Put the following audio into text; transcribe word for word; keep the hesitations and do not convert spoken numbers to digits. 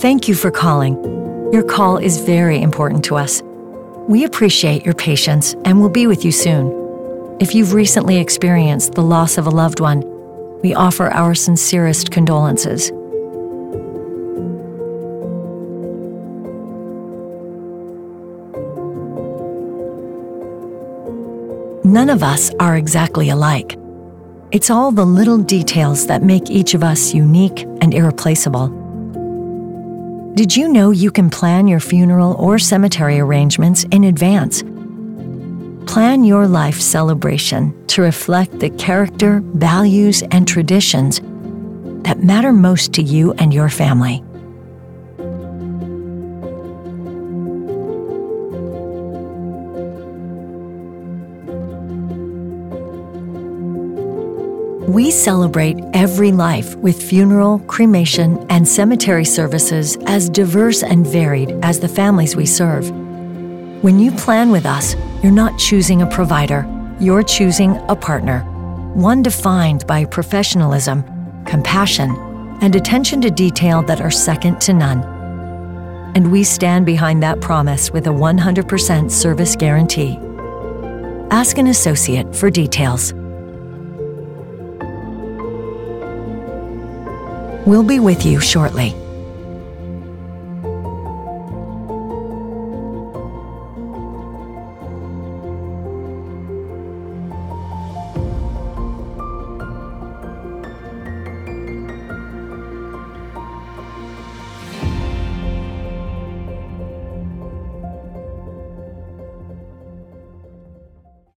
Thank you for calling. Your call is very important to us. We appreciate your patience and will be with you soon. If you've recently experienced the loss of a loved one, we offer our sincerest condolences. None of us are exactly alike. It's all the little details that make each of us unique and irreplaceable. Did you know you can plan your funeral or cemetery arrangements in advance? Plan your life celebration to reflect the character, values, and traditions that matter most to you and your family. We celebrate every life with funeral, cremation, and cemetery services as diverse and varied as the families we serve. When you plan with us, you're not choosing a provider, you're choosing a partner, one defined by professionalism, compassion, and attention to detail that are second to none. And we stand behind that promise with a one hundred percent service guarantee. Ask an associate for details. We'll be with you shortly.